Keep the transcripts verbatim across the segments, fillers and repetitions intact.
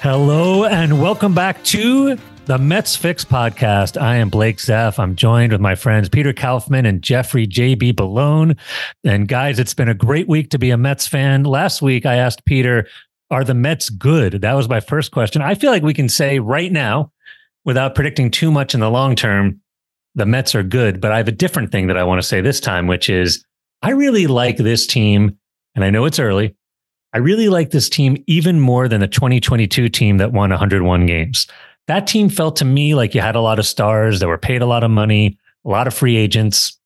Hello and welcome back to the Mets Fix podcast. I am Blake Zeff. I'm joined with my friends Peter Kaufman and Jeffrey J B Bellone. And guys, it's been a great week to be a Mets fan. Last week, I asked Peter, are the Mets good? That was my first question. I feel like we can say right now, without predicting too much in the long term, the Mets are good. But I have a different thing that I want to say this time, which is I really like this team. And I know it's early. I really like this team even more than the twenty twenty-two team that won one hundred one games. That team felt to me like you had a lot of stars that were paid a lot of money, a lot of free agents.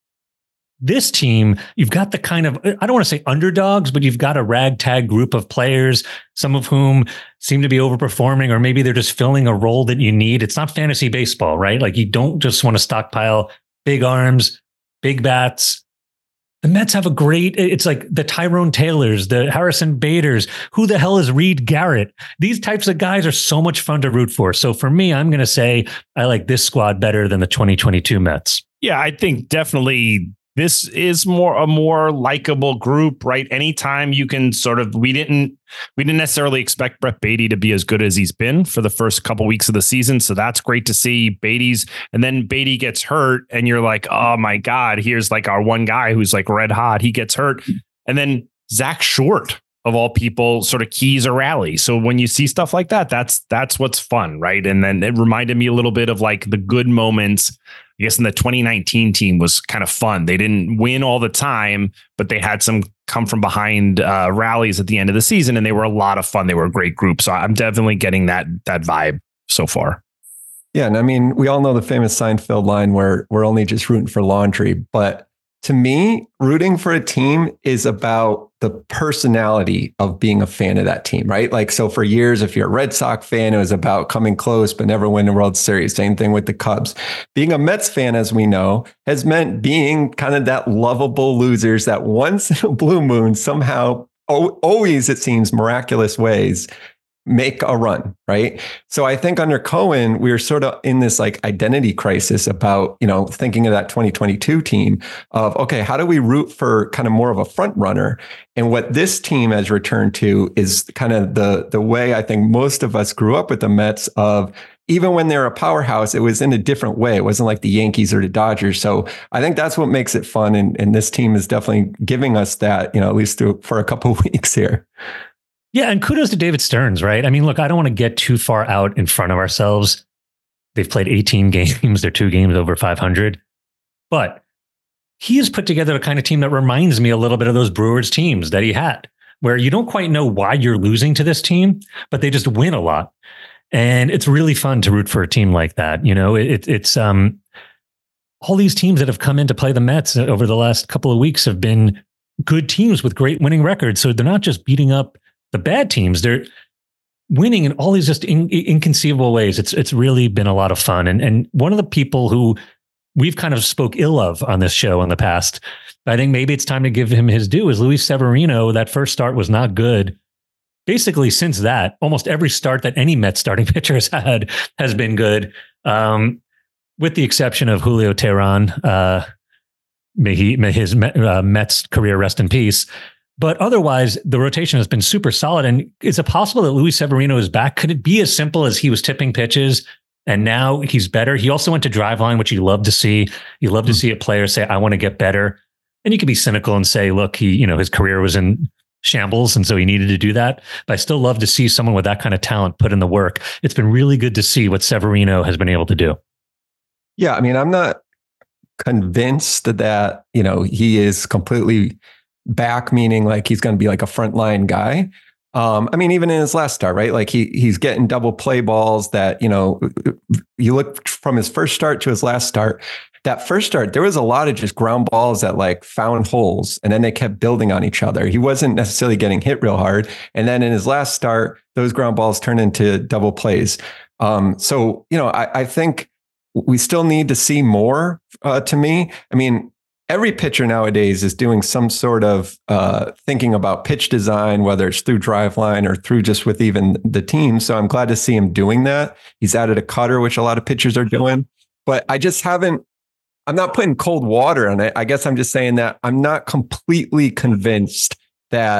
This team, you've got the kind of, I don't want to say underdogs, but you've got a ragtag group of players, some of whom seem to be overperforming, or maybe they're just filling a role that you need. It's not fantasy baseball, right? Like you don't just want to stockpile big arms, big bats. The Mets have a great, it's like the Tyrone Taylors, the Harrison Baders. Who the hell is Reed Garrett? These types of guys are so much fun to root for. So for me, I'm going to say I like this squad better than the twenty twenty-two Mets. Yeah, I think definitely this is more a more likable group, right? Anytime you can sort of, we didn't, we didn't necessarily expect Brett Baty to be as good as he's been for the first couple weeks of the season. So that's great to see. Baty's, and then Baty gets hurt and you're like, oh my God, here's like our one guy who's like red hot. He gets hurt. And then Zach Short, of all people, sort of keys a rally. So when you see stuff like that, that's, that's what's fun, right? And then it reminded me a little bit of like the good moments. I guess in the twenty nineteen team was kind of fun. They didn't win all the time, but they had some come from behind uh, rallies at the end of the season, and they were a lot of fun. They were a great group. So I'm definitely getting that that vibe so far. Yeah, and I mean, we all know the famous Seinfeld line where we're only just rooting for laundry. But to me, rooting for a team is about the personality of being a fan of that team, right? Like, so for years, if you're a Red Sox fan, it was about coming close, but never win the World Series. Same thing with the Cubs. Being a Mets fan, as we know, has meant being kind of that lovable losers that once in a blue moon, somehow, always, it seems, miraculous ways, make a run, right? So I think under Cohen, we were sort of in this like identity crisis about, you know, thinking of that twenty twenty-two team of, okay, how do we root for kind of more of a front runner? And what this team has returned to is kind of the, the way I think most of us grew up with the Mets of, even when they're a powerhouse, it was in a different way. It wasn't like the Yankees or the Dodgers. So I think that's what makes it fun. And, and this team is definitely giving us that, you know, at least through, for a couple of weeks here. Yeah, and kudos to David Stearns, right? I mean, look, I don't want to get too far out in front of ourselves. They've played eighteen games. They're two games over five hundred. But he has put together a kind of team that reminds me a little bit of those Brewers teams that he had, where you don't quite know why you're losing to this team, but they just win a lot. And it's really fun to root for a team like that. You know, it, it's um, all these teams that have come in to play the Mets over the last couple of weeks have been good teams with great winning records. So they're not just beating up the bad teams, they're winning in all these just in, inconceivable ways. It's it's really been a lot of fun. And and one of the people who we've kind of spoke ill of on this show in the past, I think maybe it's time to give him his due, is Luis Severino. That first start was not good. Basically, since that, almost every start that any Mets starting pitcher has had has been good, um, with the exception of Julio Teheran. Uh, may he may his uh, Mets career rest in peace. But otherwise, the rotation has been super solid. And is it possible that Luis Severino is back? Could it be as simple as he was tipping pitches and now he's better? He also went to Driveline, which you love to see. You love to see a player say, I want to get better. And you can be cynical and say, look, he, you know, his career was in shambles, and so he needed to do that. But I still love to see someone with that kind of talent put in the work. It's been really good to see what Severino has been able to do. Yeah, I mean, I'm not convinced that, you know, he is completely back, meaning like he's going to be like a frontline guy. Um, I mean, even in his last start, right? Like he he's getting double play balls that, you know, you look from his first start to his last start. That first start, there was a lot of just ground balls that like found holes, and then they kept building on each other. He wasn't necessarily getting hit real hard. And then in his last start, those ground balls turned into double plays. Um, so, you know, I, I think we still need to see more uh, to me. I mean, every pitcher nowadays is doing some sort of uh, thinking about pitch design, whether it's through Driveline or through just with even the team. So I'm glad to see him doing that. He's added a cutter, which a lot of pitchers are doing. But I just haven't, I'm not putting cold water on it. I guess I'm just saying that I'm not completely convinced that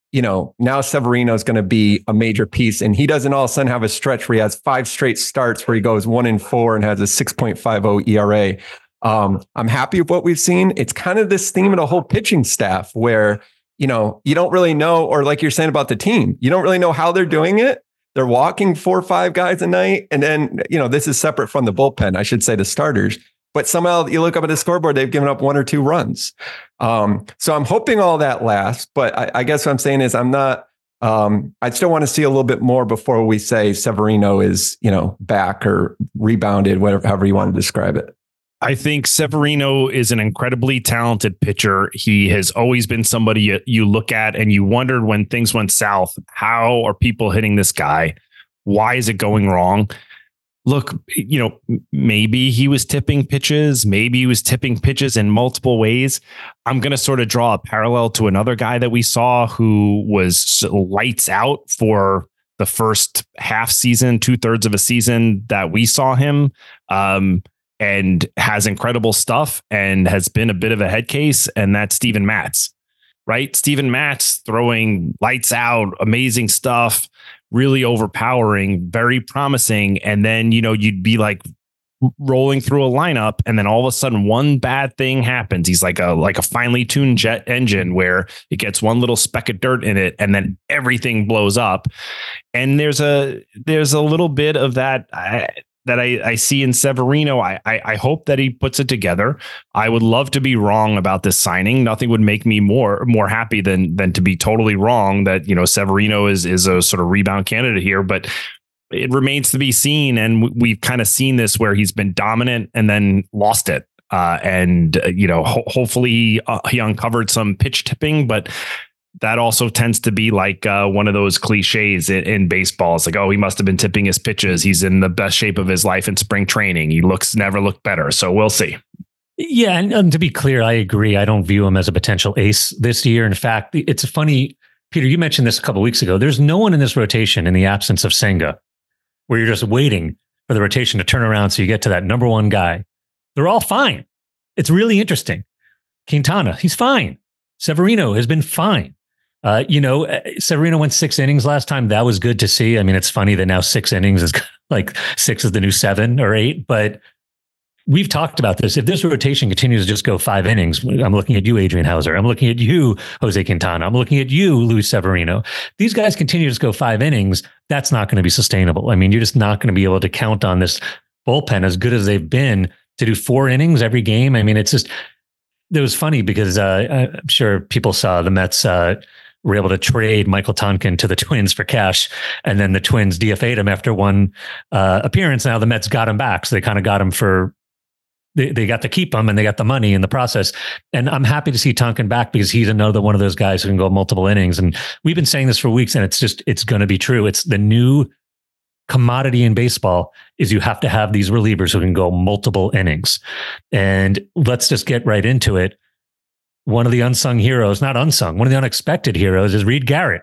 you know, now Severino is going to be a major piece, and he doesn't all of a sudden have a stretch where he has five straight starts where he goes one in four and has a six point five oh E R A. Um, I'm happy with what we've seen. It's kind of this theme of the whole pitching staff where, you know, you don't really know, or like you're saying about the team, you don't really know how they're doing it. They're walking four or five guys a night. And then, you know, this is separate from the bullpen, I should say the starters, but somehow you look up at the scoreboard, they've given up one or two runs. Um, so I'm hoping all that lasts, but I, I guess what I'm saying is I'm not, um, I still want to see a little bit more before we say Severino is, you know, back or rebounded, whatever, however you want to describe it. I think Severino is an incredibly talented pitcher. He has always been somebody you, you look at and you wondered when things went south, how are people hitting this guy? Why is it going wrong? Look, you know, maybe he was tipping pitches. Maybe he was tipping pitches in multiple ways. I'm going to sort of draw a parallel to another guy that we saw who was lights out for the first half season, two thirds of a season that we saw him. Um, and has incredible stuff and has been a bit of a head case. And that's Steven Matz, right? Steven Matz throwing lights out, amazing stuff, really overpowering, very promising. And then, you know, you'd be like rolling through a lineup and then all of a sudden one bad thing happens. He's like a, like a finely tuned jet engine where it gets one little speck of dirt in it and then everything blows up. And there's a, there's a little bit of that. I, that I, I see in Severino. I, I I hope that he puts it together. I would love to be wrong about this signing. Nothing would make me more more happy than than to be totally wrong that, you know, Severino is is a sort of rebound candidate here, but it remains to be seen. And we've kind of seen this where he's been dominant and then lost it. Uh, and, uh, you know, ho- hopefully uh, he uncovered some pitch tipping, but that also tends to be like uh, one of those cliches in, in baseball. It's like, oh, he must have been tipping his pitches. He's in the best shape of his life in spring training. He looks never looked better. So we'll see. Yeah. And, and to be clear, I agree. I don't view him as a potential ace this year. In fact, it's funny, Peter, you mentioned this a couple of weeks ago. There's no one in this rotation in the absence of Senga where you're just waiting for the rotation to turn around so you get to that number one guy. They're all fine. It's really interesting. Quintana, he's fine. Severino has been fine. Uh, you know, Severino went six innings last time. That was good to see. I mean, it's funny that now six innings is like six is the new seven or eight, but we've talked about this. If this rotation continues to just go five innings, I'm looking at you, Adrian Hauser. I'm looking at you, Jose Quintana. I'm looking at you, Luis Severino. These guys continue to just go five innings. That's not going to be sustainable. I mean, you're just not going to be able to count on this bullpen as good as they've been to do four innings every game. I mean, it's just, it was funny because uh, I'm sure people saw the Mets uh, were able to trade Michael Tonkin to the Twins for cash. And then the Twins D F A'd him after one uh, appearance. Now the Mets got him back. So they kind of got him for, they, they got to keep him and they got the money in the process. And I'm happy to see Tonkin back because he's another one of those guys who can go multiple innings. And we've been saying this for weeks and it's just, it's going to be true. It's the new commodity in baseball is you have to have these relievers who can go multiple innings. And let's just get right into it. One of the unsung heroes, not unsung, one of the unexpected heroes is Reed Garrett.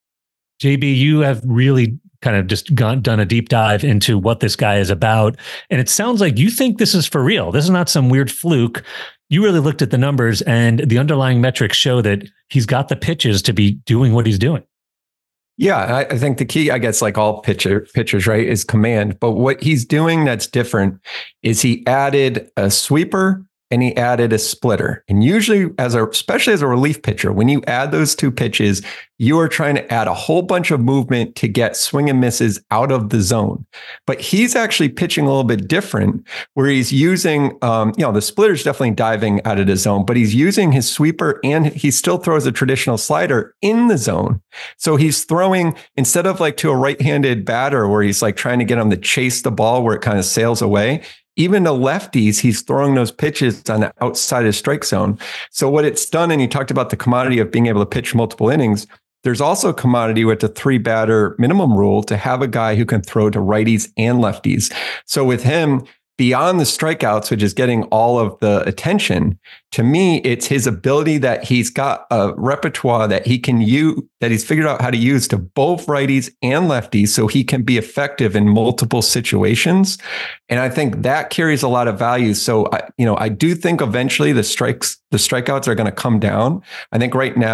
J B, you have really kind of just gone, done a deep dive into what this guy is about. And it sounds like you think this is for real. This is not some weird fluke. You really looked at the numbers and the underlying metrics show that he's got the pitches to be doing what he's doing. Yeah, I, I think the key, I guess, like all pitcher pitchers, right, is command. But what he's doing that's different is he added a sweeper and he added a splitter. And usually, as a, especially as a relief pitcher, when you add those two pitches, you are trying to add a whole bunch of movement to get swing and misses out of the zone. But he's actually pitching a little bit different, where he's using, um, you know, the splitter's definitely diving out of the zone, but he's using his sweeper and he still throws a traditional slider in the zone. So he's throwing, instead of like to a right-handed batter where he's like trying to get him to chase the ball where it kind of sails away, even the lefties, he's throwing those pitches on the outside of the strike zone. So what it's done, and you talked about the commodity of being able to pitch multiple innings, there's also a commodity with the three batter minimum rule to have a guy who can throw to righties and lefties. So with him, beyond the strikeouts, which is getting all of the attention, to me, it's his ability that he's got a repertoire that he can use, that he's figured out how to use to both righties and lefties so he can be effective in multiple situations. And I think that carries a lot of value. So, I, you know, I do think eventually the strikes, the strikeouts are going to come down. I think right now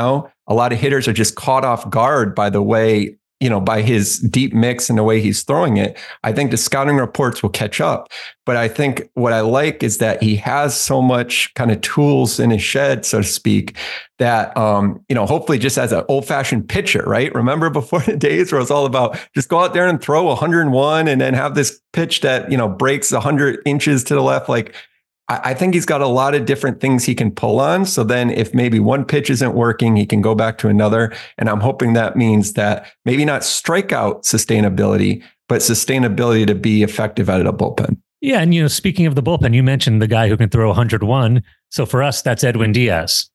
a lot of hitters are just caught off guard by the way, you know, by his deep mix and the way he's throwing it. I think the scouting reports will catch up. But I think what I like is that he has so much kind of tools in his shed, so to speak, that, um, you know, hopefully just as an old fashioned pitcher, right? Remember before the days where it was all about just go out there and throw one hundred one and then have this pitch that, you know, breaks one hundred inches to the left. Like, I think he's got a lot of different things he can pull on. So then if maybe one pitch isn't working, he can go back to another. And I'm hoping that means that maybe not strikeout sustainability, but sustainability to be effective out of the bullpen. Yeah. And, you know, speaking of the bullpen, you mentioned the guy who can throw one hundred one. So for us, that's Edwin Diaz.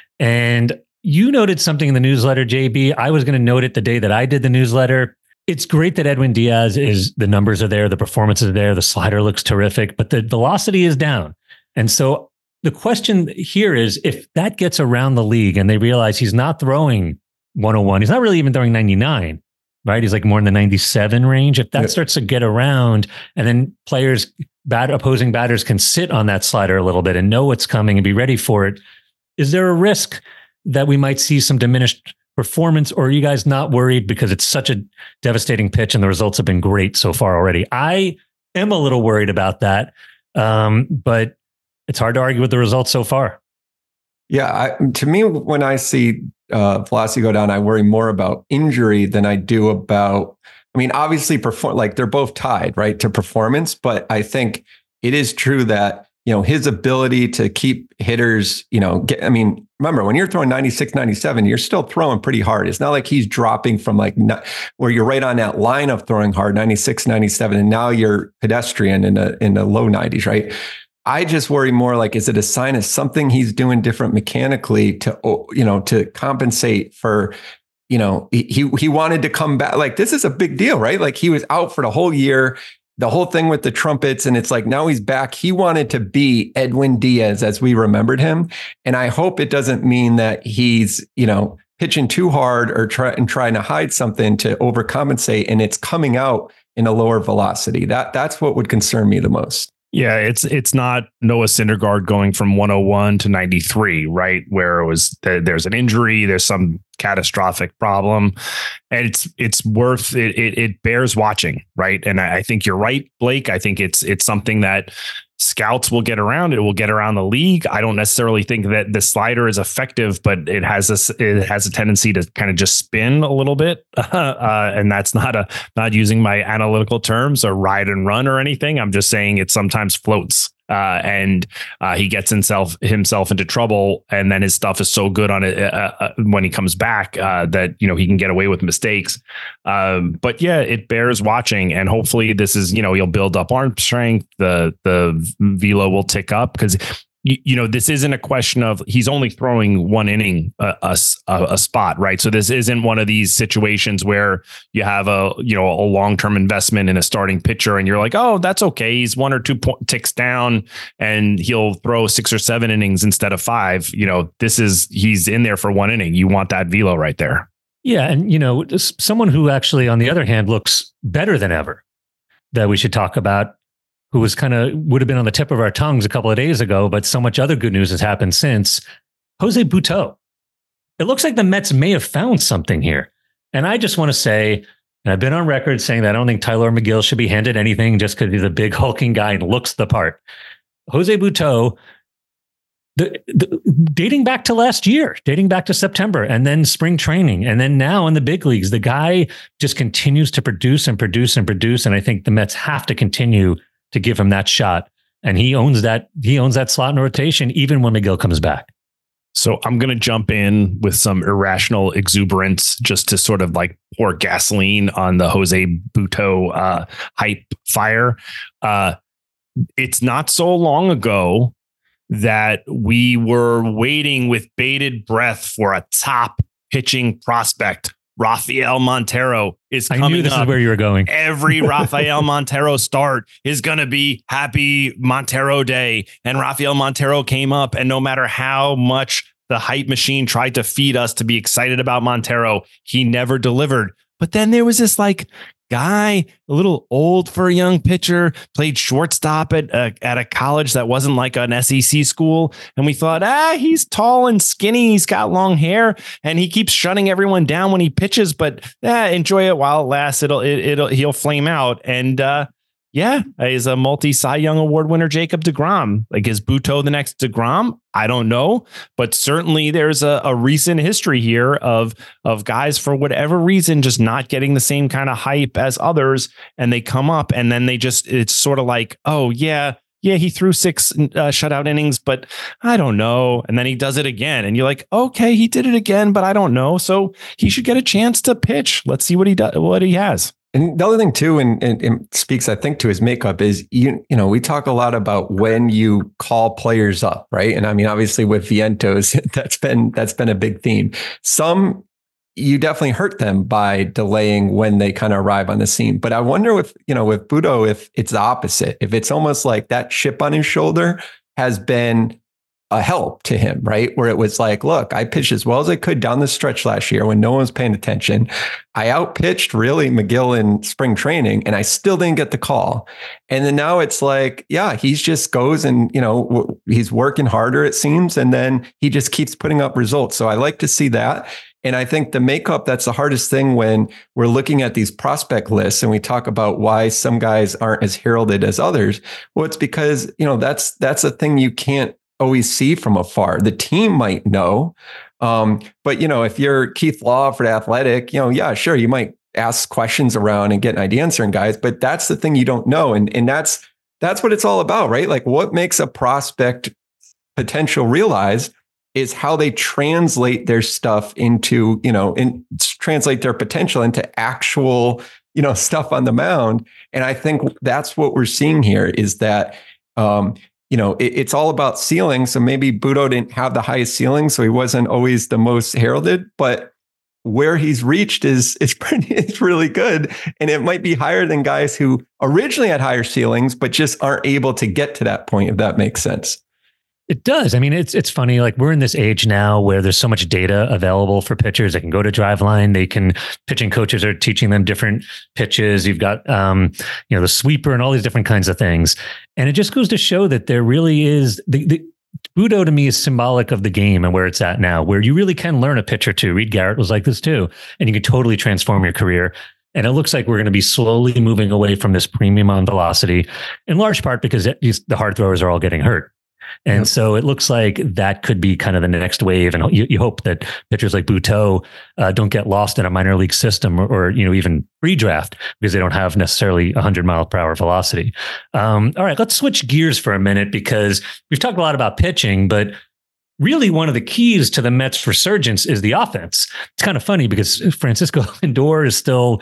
And you noted something in the newsletter, J B. I was going to note it the day that I did the newsletter. It's great that Edwin Diaz is, the numbers are there, the performances are there, the slider looks terrific, but the velocity is down. And so the question here is, if that gets around the league and they realize he's not throwing one oh one, he's not really even throwing ninety-nine, right? He's like more in the ninety-seven range. If that yeah. starts to get around, and then players, bad opposing batters can sit on that slider a little bit and know what's coming and be ready for it, is there a risk that we might see some diminished performance, or are you guys not worried because it's such a devastating pitch and the results have been great so far already? I am a little worried about that, um, but it's hard to argue with the results so far. Yeah, I, to me, when I see uh, velocity go down, I worry more about injury than I do about, I mean, obviously, perform like they're both tied, right, to performance. But I think it is true that, you know, his ability to keep hitters, you know, get, I mean, remember, when you're throwing ninety-six, ninety-seven, you're still throwing pretty hard. It's not like he's dropping from like not, where you're right on that line of throwing hard, ninety-six, ninety-seven, and now you're pedestrian in the in the low nineties, right? I just worry more like, is it a sign of something he's doing different mechanically to, you know, to compensate for, you know, he he wanted to come back. Like, this is a big deal, right? Like, he was out for the whole year, the whole thing with the trumpets, and it's like, now he's back. He wanted to be Edwin Diaz as we remembered him. And I hope it doesn't mean that he's, you know, pitching too hard or try, and trying to hide something to overcompensate, and it's coming out in a lower velocity. That that's what would concern me the most. Yeah, it's it's not Noah Syndergaard going from one oh one to ninety-three, right? Where it was there's an injury, there's some catastrophic problem, and it's it's worth it. It, it bears watching, right? And I, I think you're right, Blake. I think it's it's something that scouts will get around. It will get around the league. I don't necessarily think that the slider is effective, but it has a it has a tendency to kind of just spin a little bit, uh, and that's not a not using my analytical terms or ride and run or anything. I'm just saying it sometimes floats. Uh, and uh, he gets himself himself into trouble, and then his stuff is so good on it uh, uh, when he comes back uh, that, you know, he can get away with mistakes. Um, but yeah, it bears watching, and hopefully this is, you know, he'll build up arm strength. The the velo will tick up, because you, you know, this isn't a question of he's only throwing one inning a, a, a spot, right? So this isn't one of these situations where you have a, you know, a long-term investment in a starting pitcher and you're like, oh, that's okay. He's one or two po- ticks down and he'll throw six or seven innings instead of five. You know, this is, he's in there for one inning. You want that velo right there. Yeah. And, you know, someone who actually, on the other hand, looks better than ever that we should talk about, who was kind of would have been on the tip of our tongues a couple of days ago, but so much other good news has happened since. Jose Butto. It looks like the Mets may have found something here. And I just want to say, and I've been on record saying that I don't think Tyler McGill should be handed anything just because he's a big hulking guy and looks the part. Jose Butto, the, the, dating back to last year, dating back to September, and then spring training, and then now in the big leagues, the guy just continues to produce and produce and produce. And I think the Mets have to continue to give him that shot. And he owns that, he owns that slot in rotation, even when McGill comes back. So I'm going to jump in with some irrational exuberance just to sort of like pour gasoline on the Jose Butto uh, hype fire. Uh, it's not so long ago that we were waiting with bated breath for a top pitching prospect. Rafael Montero is coming up. I knew this up. is where you were going. Every Rafael Montero start is going to be Happy Montero Day. And Rafael Montero came up, and no matter how much the hype machine tried to feed us to be excited about Montero, he never delivered. But then there was this like guy, a little old for a young pitcher, played shortstop at a, at a college that wasn't like an S E C school. And we thought, ah, he's tall and skinny. He's got long hair and he keeps shutting everyone down when he pitches, but eh, enjoy it while it lasts. It'll, it, it'll, he'll flame out. And, uh, yeah, he's a multi-Cy Young Award winner, Jacob deGrom. Like, is Butto the next deGrom? I don't know, but certainly there's a, a recent history here of of guys for whatever reason just not getting the same kind of hype as others, and they come up and then they just it's sort of like, oh yeah, yeah, he threw six uh, shutout innings, but I don't know, and then he does it again, and you're like, okay, he did it again, but I don't know, so he should get a chance to pitch. Let's see what he does, what he has. And the other thing too, and, and, and speaks, I think, to his makeup is, you, you know, we talk a lot about when you call players up, right? And I mean, obviously with Vientos, that's been, that's been a big theme. Some, you definitely hurt them by delaying when they kind of arrive on the scene. But I wonder if, you know, with Butto, if it's the opposite, if it's almost like that chip on his shoulder has been a help to him, right? Where it was like, look, I pitched as well as I could down the stretch last year when no one was paying attention. I outpitched really McGill in spring training and I still didn't get the call. And then now it's like, yeah, he just goes and, you know, he's working harder, it seems. And then he just keeps putting up results. So I like to see that. And I think the makeup, that's the hardest thing when we're looking at these prospect lists and we talk about why some guys aren't as heralded as others. Well, it's because, you know, that's, that's a thing you can't always see from afar. The team might know. Um, but, you know, if you're Keith Law for the Athletic, you know, yeah, sure, you might ask questions around and get an idea answering guys, but that's the thing you don't know. And, and that's, that's what it's all about, right? Like what makes a prospect potential realize is how they translate their stuff into, you know, and translate their potential into actual, you know, stuff on the mound. And I think that's what we're seeing here is that, um, you know, it, it's all about ceiling. So maybe Butto didn't have the highest ceiling, so he wasn't always the most heralded, but where he's reached is is pretty, it's really good. And it might be higher than guys who originally had higher ceilings, but just aren't able to get to that point, if that makes sense. It does. I mean, it's it's funny. Like we're in this age now where there's so much data available for pitchers. They can go to Driveline. They can pitching coaches are teaching them different pitches. You've got um, you know, the sweeper and all these different kinds of things. And it just goes to show that there really is the, the Butto to me is symbolic of the game and where it's at now, where you really can learn a pitch or two. Reed Garrett was like this too, and you can totally transform your career. And it looks like we're going to be slowly moving away from this premium on velocity, in large part because it, the hard throwers are all getting hurt. And yep. So it looks like that could be kind of the next wave. And you, you hope that pitchers like Butto uh, don't get lost in a minor league system or, or you know, even pre-draft because they don't have necessarily one hundred mile per hour velocity. Um, all right, let's switch gears for a minute because we've talked a lot about pitching, but really one of the keys to the Mets resurgence is the offense. It's kind of funny because Francisco Lindor is still,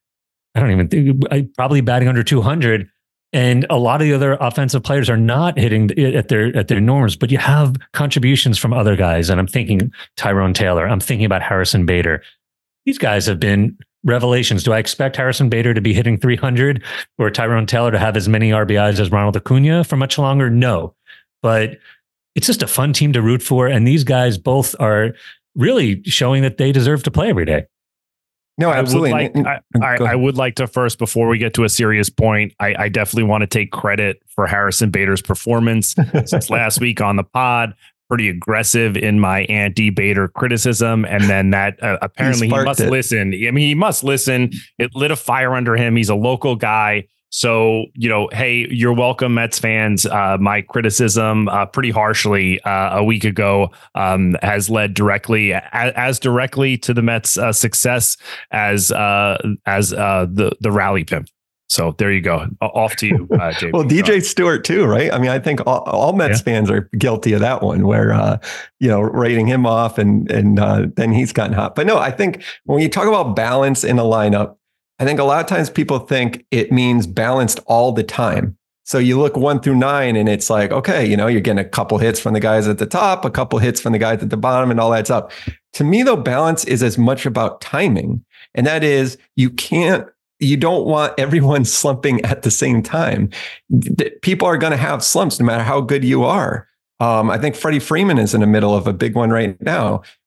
I don't even think, probably batting under two hundred. And a lot of the other offensive players are not hitting at their at their norms, but you have contributions from other guys. And I'm thinking Tyrone Taylor. I'm thinking about Harrison Bader. These guys have been revelations. Do I expect Harrison Bader to be hitting three hundred or Tyrone Taylor to have as many R B Is as Ronald Acuna for much longer? No. But it's just a fun team to root for. And these guys both are really showing that they deserve to play every day. No, absolutely. I would, like, I, I, I would like to first, before we get to a serious point, I, I definitely want to take credit for Harrison Bader's performance since last week on the pod. Pretty aggressive in my anti-Bader criticism. And then that uh, apparently he, he must it. listen. I mean, he must listen. It lit a fire under him. He's a local guy. So, you know, hey, you're welcome, Mets fans. Uh, my criticism uh, pretty harshly uh, a week ago um, has led directly as, as directly to the Mets uh, success as uh, as uh, the, the rally pimp. So there you go. Off to you, uh, J P. Well, D J Stewart too, right? I mean, I think all, all Mets yeah. fans are guilty of that one where, uh, you know, rating him off and, and uh, then he's gotten hot. But no, I think when you talk about balance in a lineup, I think a lot of times people think it means balanced all the time. So you look one through nine and it's like, okay, you know, you're getting a couple hits from the guys at the top, a couple hits from the guys at the bottom, and all that's up. To me, though, balance is as much about timing. And that is, you can't, you don't want everyone slumping at the same time. People are going to have slumps no matter how good you are. Um, I think Freddie Freeman is in the middle of a big one right now.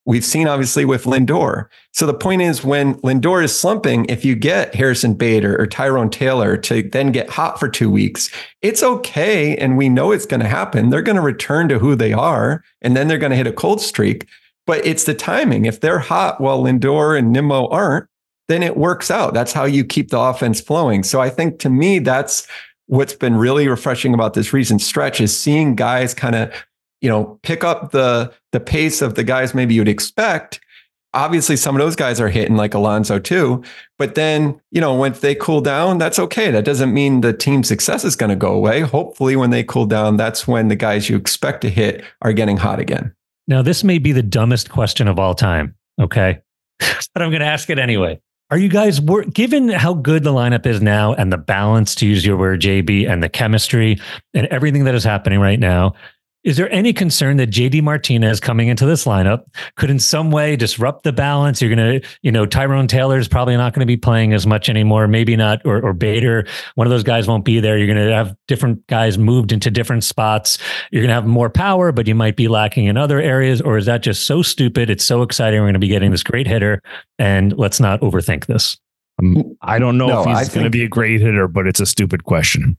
We've seen obviously with Lindor. So the point is, when Lindor is slumping, if you get Harrison Bader or Tyrone Taylor to then get hot for two weeks, it's okay. And we know it's going to happen. They're going to return to who they are, and then they're going to hit a cold streak. But it's the timing. If they're hot while Lindor and Nimmo aren't, then it works out. That's how you keep the offense flowing. So I think, to me, that's what's been really refreshing about this recent stretch, is seeing guys kind of, you know, pick up the the pace of the guys maybe you'd expect. Obviously, some of those guys are hitting, like Alonso too. But then, you know, when they cool down, that's okay. That doesn't mean the team's success is going to go away. Hopefully, when they cool down, that's when the guys you expect to hit are getting hot again. Now, this may be the dumbest question of all time, okay? But I'm going to ask it anyway. Are you guys, given how good the lineup is now and the balance, to use your word, J B, and the chemistry and everything that is happening right now, is there any concern that J D Martinez coming into this lineup could in some way disrupt the balance? You're going to, you know, Tyrone Taylor is probably not going to be playing as much anymore. Maybe not, or, or Bader. One of those guys won't be there. You're going to have different guys moved into different spots. You're going to have more power, but you might be lacking in other areas. Or is that just so stupid? It's so exciting. We're going to be getting this great hitter, and let's not overthink this. Um, I don't know no, if he's think... going to be a great hitter, but it's a stupid question.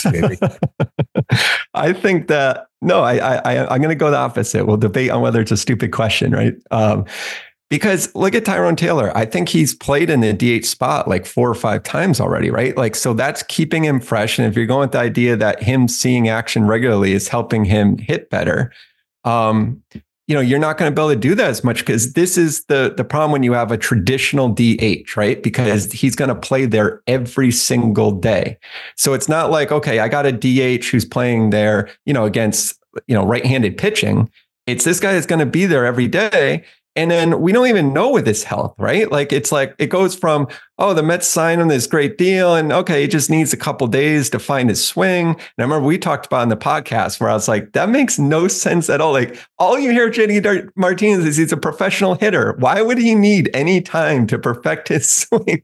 I think that, no, I, I, I'm going to go the opposite. We'll debate on whether it's a stupid question, right? Um, because look at Tyrone Taylor. I think he's played in the D H spot like four or five times already, right? Like, so that's keeping him fresh. And if you're going with the idea that him seeing action regularly is helping him hit better, um, you know, you're not going to be able to do that as much, because this is the the problem when you have a traditional D H, right? Because he's going to play there every single day. So it's not like, okay, I got a D H who's playing there, you know, against, you know, right-handed pitching. It's this guy is going to be there every day. And then we don't even know with his health, right? Like, it's like, it goes from, oh, the Mets signed him this great deal, and okay, he just needs a couple days to find his swing. And I remember we talked about in the podcast where I was like, that makes no sense at all. Like, all you hear J D Martinez is he's a professional hitter. Why would he need any time to perfect his swing?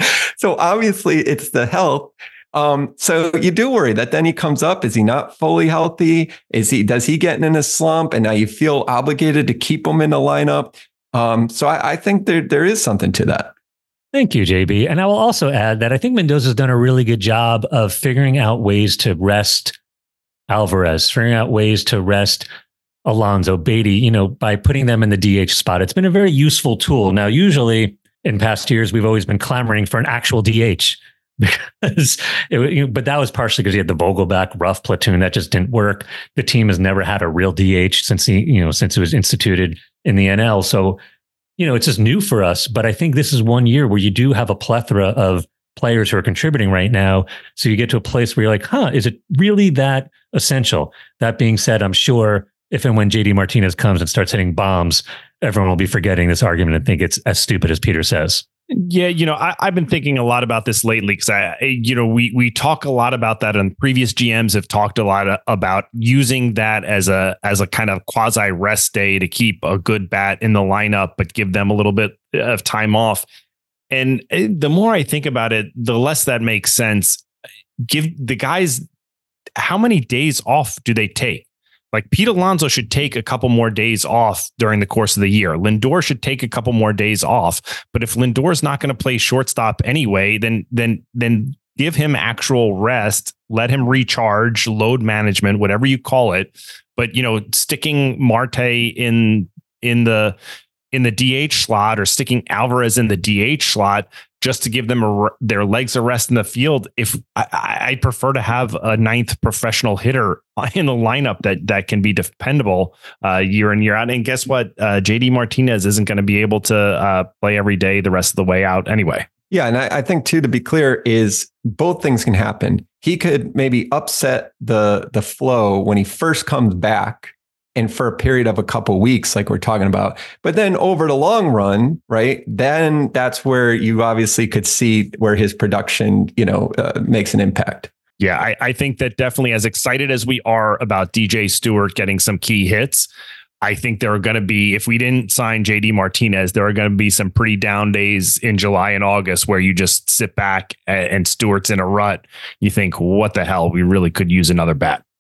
So obviously it's the health. Um, so you do worry that then he comes up. Is he not fully healthy? Is he, does he get in a slump? And now you feel obligated to keep him in the lineup. Um, so I, I think there, there is something to that. Thank you, J B. And I will also add that I think Mendoza's done a really good job of figuring out ways to rest Alvarez, figuring out ways to rest Alonso, Beatty, you know, by putting them in the D H spot. It's been a very useful tool. Now, usually in past years, we've always been clamoring for an actual D H. Because it, you know, but that was partially because he had the Vogelback rough platoon that just didn't work. The team has never had a real D H since he, you know, since it was instituted in the N L. So, you know, it's just new for us. But I think this is one year where you do have a plethora of players who are contributing right now. So you get to a place where you're like, huh, is it really that essential? That being said, I'm sure if and when J D Martinez comes and starts hitting bombs, everyone will be forgetting this argument and think it's as stupid as Peter says. Yeah, you know, I, I've been thinking a lot about this lately because I, you know, we we talk a lot about that, and previous G Ms have talked a lot about using that as a as a kind of quasi rest day to keep a good bat in the lineup, but give them a little bit of time off. And the more I think about it, the less that makes sense. Give the guys, how many days off do they take? Like, Pete Alonso should take a couple more days off during the course of the year. Lindor should take a couple more days off. But if Lindor's not going to play shortstop anyway, then then then give him actual rest. Let him recharge, load management, whatever you call it. But, you know, sticking Marte in in the in the D H slot, or sticking Alvarez in the D H slot just to give them a, their legs a rest in the field. If I, I'd prefer to have a ninth professional hitter in the lineup that that can be dependable uh, year in, year out. And guess what? Uh, J D Martinez isn't going to be able to uh, play every day the rest of the way out anyway. Yeah. And I, I think, too, to be clear, is both things can happen. He could maybe upset the the flow when he first comes back, and for a period of a couple of weeks, like we're talking about. But then over the long run, right, then that's where you obviously could see where his production, you know, uh, makes an impact. Yeah, I, I think that definitely, as excited as we are about D J Stewart getting some key hits, I think there are going to be, if we didn't sign J D Martinez, there are going to be some pretty down days in July and August where you just sit back and, and Stewart's in a rut. You think, what the hell? We really could use another bat.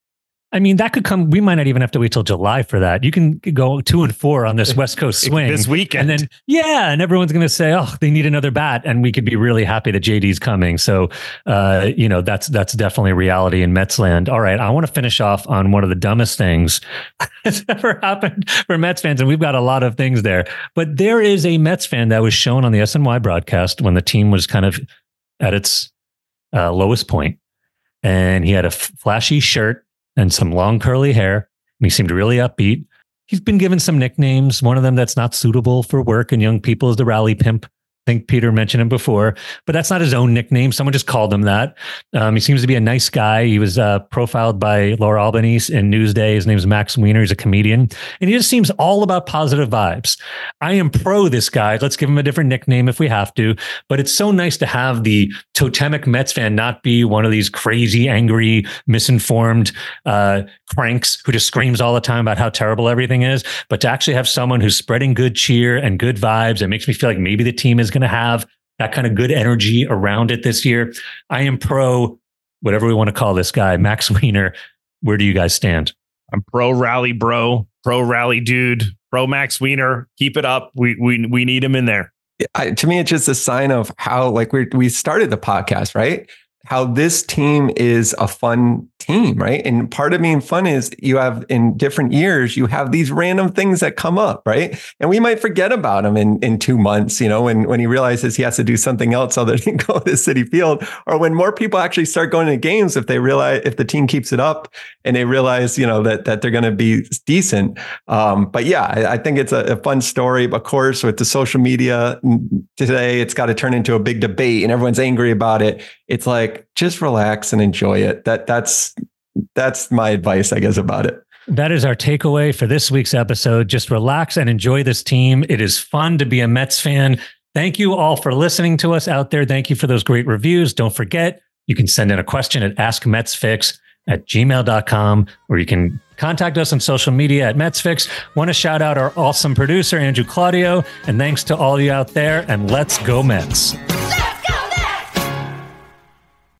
I mean, that could come. We might not even have to wait till July for that. You can go two and four on this West Coast swing this weekend. And then, yeah, and everyone's going to say, oh, they need another bat. And we could be really happy that J D's coming. So, uh, you know, that's that's definitely reality in Mets land. All right. I want to finish off on one of the dumbest things that's ever happened for Mets fans. And we've got a lot of things there. But there is a Mets fan that was shown on the S N Y broadcast when the team was kind of at its uh, lowest point. And he had a f- flashy shirt and some long curly hair. And he seemed really upbeat. He's been given some nicknames. One of them that's not suitable for work and young people is the Rally Pimp. I think Peter mentioned him before, but that's not his own nickname. Someone just called him that. Um, he seems to be a nice guy. He was uh, profiled by Laura Albanese in Newsday. His name is Max Wiener. He's a comedian, and he just seems all about positive vibes. I am pro this guy. Let's give him a different nickname if we have to, but it's so nice to have the totemic Mets fan not be one of these crazy, angry, misinformed uh, cranks who just screams all the time about how terrible everything is, but to actually have someone who's spreading good cheer and good vibes. It makes me feel like maybe the team is going to have that kind of good energy around it this year. I am pro, whatever we want to call this guy, Max Wiener. Where do you guys stand? I'm pro Rally bro, pro Rally dude, pro Max Wiener. Keep it up. We we we need him in there. I, to me, it's just a sign of how, like, we we started the podcast, right? How this team is a fun team, right? And part of being fun is you have, in different years, you have these random things that come up, right? And we might forget about them in, in two months, you know, when, when he realizes he has to do something else other than go to Citi Field, or when more people actually start going to games, if they realize, if the team keeps it up and they realize, you know, that, that they're going to be decent. Um, but yeah, I, I think it's a, a fun story. Of course, with the social media today, it's got to turn into a big debate and everyone's angry about it. It's like, just relax and enjoy it. That that's that's my advice, I guess, about it. That is our takeaway for this week's episode. Just relax and enjoy this team. It is fun to be a Mets fan. Thank you all for listening to us out there. Thank you for those great reviews. Don't forget, you can send in a question at ask mets fix at gmail dot com, or you can contact us on social media at MetsFix. Want to shout out our awesome producer, Andrew Claudio, and thanks to all you out there, and let's go Mets.